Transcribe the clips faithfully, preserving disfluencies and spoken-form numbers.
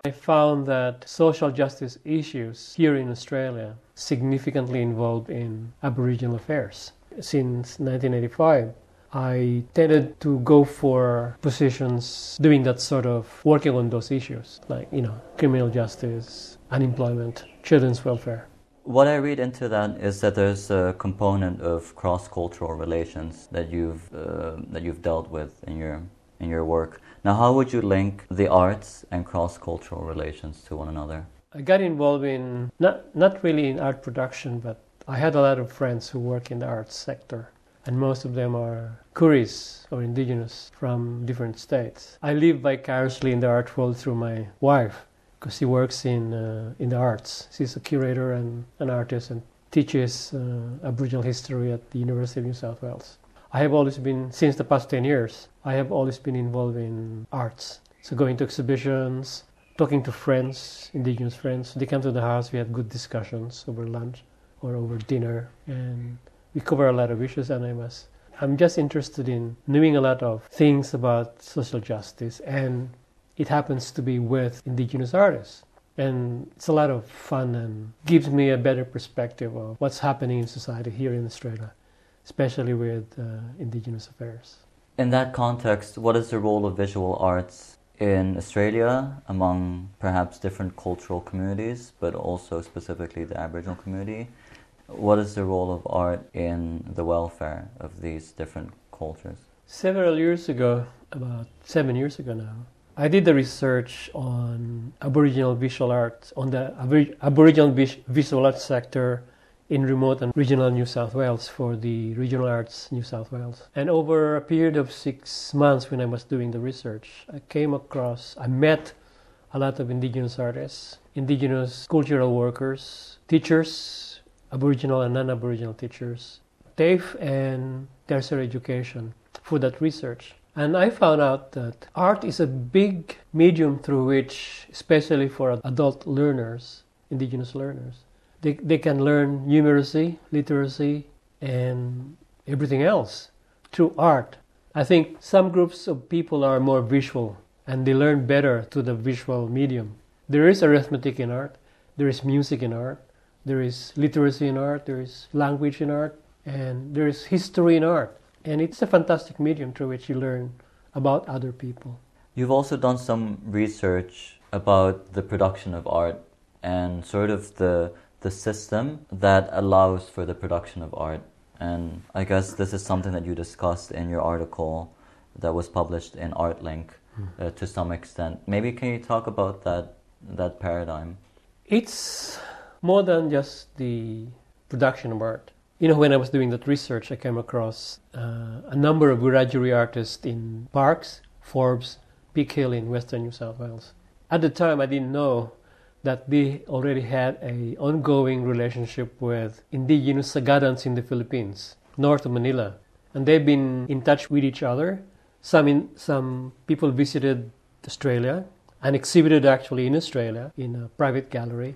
I found that social justice issues here in Australia significantly involved in Aboriginal affairs. Since nineteen eighty-five, I tended to go for positions doing that sort of working on those issues, like, you know, criminal justice, unemployment, children's welfare. What I read into that is that there's a component of cross-cultural relations that you've uh, that you've dealt with in your in your work. Now, how would you link the arts and cross-cultural relations to one another? I got involved in not not really in art production, but I had a lot of friends who work in the arts sector, and most of them are Kuris or indigenous from different states. I live vicariously in the art world through my wife, because she works in uh, in the arts. She's a curator and an artist and teaches uh, Aboriginal history at the University of New South Wales. I have always been, since the past ten years, I have always been involved in arts. So going to exhibitions, talking to friends, indigenous friends. They come to the house, we have good discussions over lunch or over dinner, and we cover a lot of issues, and I was, I'm just interested in knowing a lot of things about social justice, and it happens to be with indigenous artists. And it's a lot of fun and gives me a better perspective of what's happening in society here in Australia, especially with uh, indigenous affairs. In that context, what is the role of visual arts in Australia among perhaps different cultural communities, but also specifically the Aboriginal community? What is the role of art in the welfare of these different cultures? Several years ago, about seven years ago now, I did the research on Aboriginal visual arts, on the Abor- Aboriginal vis- visual arts sector in remote and regional New South Wales for the Regional Arts New South Wales. And over a period of six months when I was doing the research, I came across, I met a lot of indigenous artists, indigenous cultural workers, teachers, Aboriginal and non-Aboriginal teachers, TAFE and tertiary education for that research. And I found out that art is a big medium through which, especially for adult learners, indigenous learners, they, they can learn numeracy, literacy, and everything else through art. I think some groups of people are more visual and they learn better through the visual medium. There is arithmetic in art, there is music in art, there is literacy in art, there is language in art, and there is history in art. And it's a fantastic medium through which you learn about other people. You've also done some research about the production of art and sort of the the system that allows for the production of art. And I guess this is something that you discussed in your article that was published in ArtLink mm. uh, to some extent. Maybe can you talk about that that paradigm? It's more than just the production of art. You know, when I was doing that research, I came across uh, a number of Wiradjuri artists in Parkes, Forbes, Peak Hill in Western New South Wales. At the time, I didn't know that they already had an ongoing relationship with indigenous Sagadans in the Philippines, north of Manila. And they've been in touch with each other. Some in, some people visited Australia and exhibited actually in Australia in a private gallery.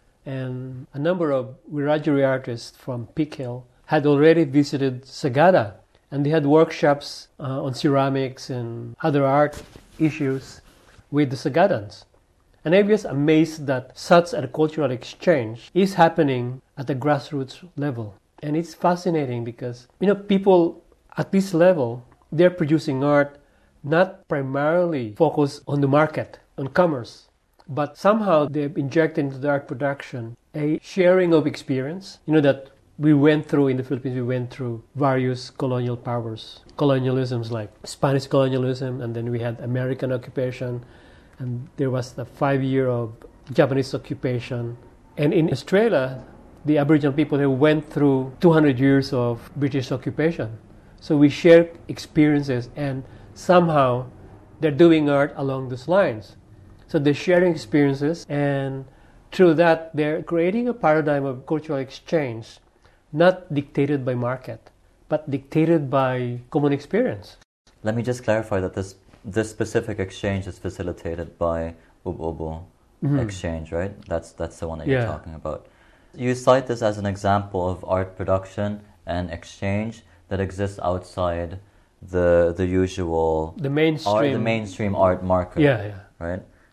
And a number of Wiradjuri artists from Peak Hill had already visited Sagada, and they had workshops uh, on ceramics and other art issues with the Sagadans. And I was amazed that such a cultural exchange is happening at the grassroots level. And it's fascinating because, you know, people at this level, they're producing art not primarily focused on the market, on commerce, but somehow they've injected into the art production a sharing of experience. You know, that we went through in the Philippines, we went through various colonial powers, colonialisms like Spanish colonialism, and then we had American occupation, and there was the five year of Japanese occupation. And in Australia, the Aboriginal people, they went through two hundred years of British occupation. So we share experiences, and somehow they're doing art along those lines. So they're sharing experiences, and through that, they're creating a paradigm of cultural exchange, not dictated by market, but dictated by common experience. Let me just clarify that this this specific exchange is facilitated by Ubuntu mm-hmm. exchange, right? That's that's the one that you're yeah. talking about. You cite this as an example of art production and exchange that exists outside the the usual the mainstream art, the mainstream art market. Yeah, yeah. Right.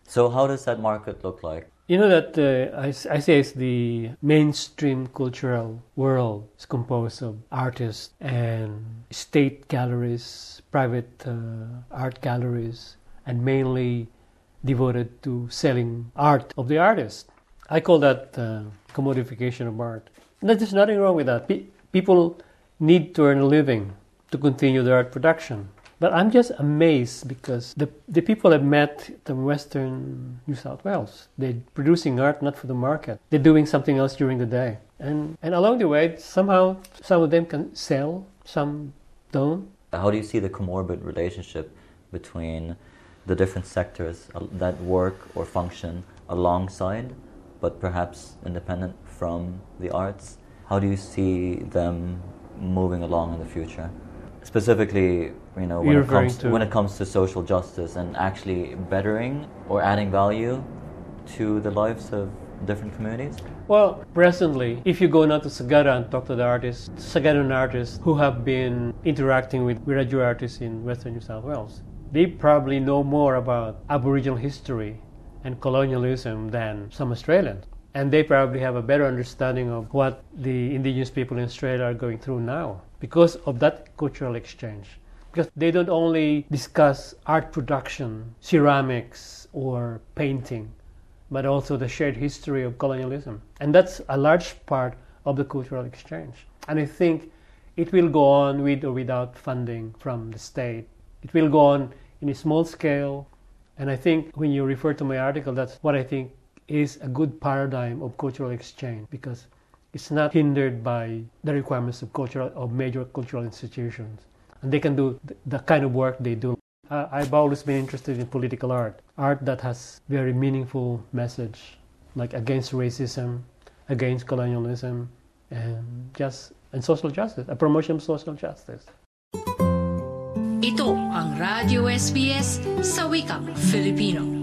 So how does that market look like? You know that uh, I, I say it's the mainstream cultural world is composed of artists and state galleries, private uh, art galleries, and mainly devoted to selling art of the artist. I call that uh, commodification of art. And there's nothing wrong with that. Pe- people need to earn a living to continue their art production. But I'm just amazed because the the people I've met in Western New South Wales, they're producing art not for the market. They're doing something else during the day. And and along the way, somehow some of them can sell, some don't. How do you see the comorbid relationship between the different sectors that work or function alongside, but perhaps independent from the arts? How do you see them moving along in the future? Specifically, you know, when it, comes, to when it comes to social justice and actually bettering or adding value to the lives of different communities? Well, presently, if you go now to Sagara and talk to the artists, Sagaran artists who have been interacting with Wiradjuri artists in Western New South Wales, they probably know more about Aboriginal history and colonialism than some Australians. And they probably have a better understanding of what the indigenous people in Australia are going through now because of that cultural exchange. Because they don't only discuss art production, ceramics, or painting, but also the shared history of colonialism. And that's a large part of the cultural exchange. And I think it will go on with or without funding from the state. It will go on in a small scale. And I think when you refer to my article, that's what I think is a good paradigm of cultural exchange, because it's not hindered by the requirements of cultural of major cultural institutions, and they can do the kind of work they do. Uh, I've always been interested in political art, art that has very meaningful message, like against racism, against colonialism, and just and social justice, a promotion of social justice. Ito ang Radio S B S sa wikang Filipino.